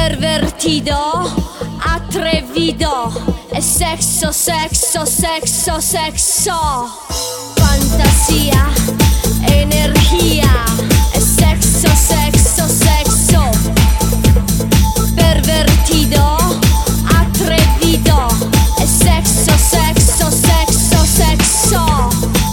pervertido, atrevido, es sexo, sexo, sexo, sexo. Fantasía, energía, es sexo, sexo, sexo. Pervertido, atrevido, es sexo, sexo, sexo, sexo.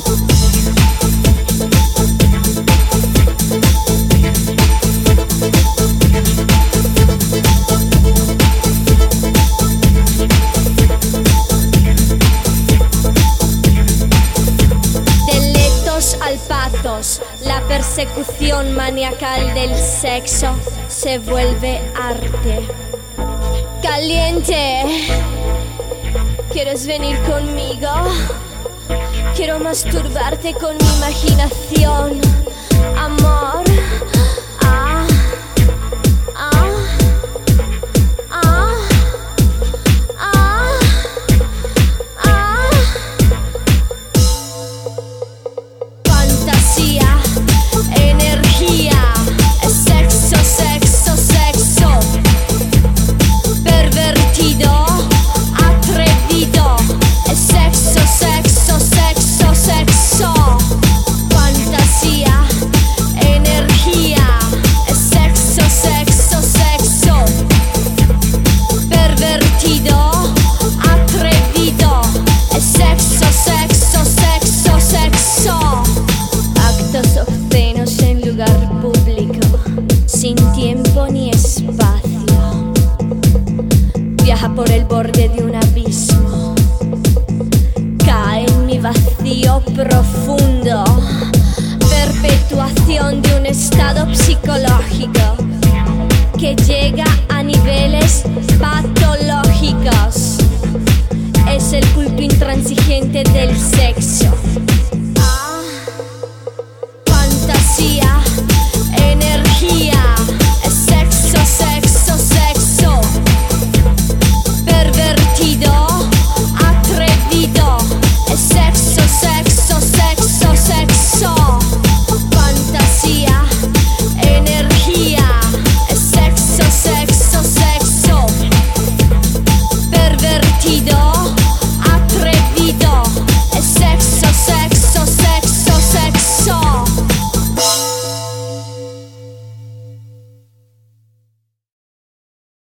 Alpatos, la persecución maniacal del sexo se vuelve arte. Caliente, ¿quieres venir conmigo? Quiero masturbarte con mi imaginación, amor. Ah, ah, ah, ah, ah. Fantasía, energía, es sexo, sexo, sexo. Pervertido, atrevido, es sexo, sexo, sexo, sexo. Fantasía, energía, es sexo, sexo, sexo. Pervertido, atrevido, es sexo, sexo, sexo, sexo. Actos obscenos en lugar público, sin tiempo ni espacio. Viaja por el borde de un abismo, cae en mi vacío profundo. Perpetuación de un estado psicológico que llega a niveles patológicos. Es el culto intransigente del sexo. Fantasía,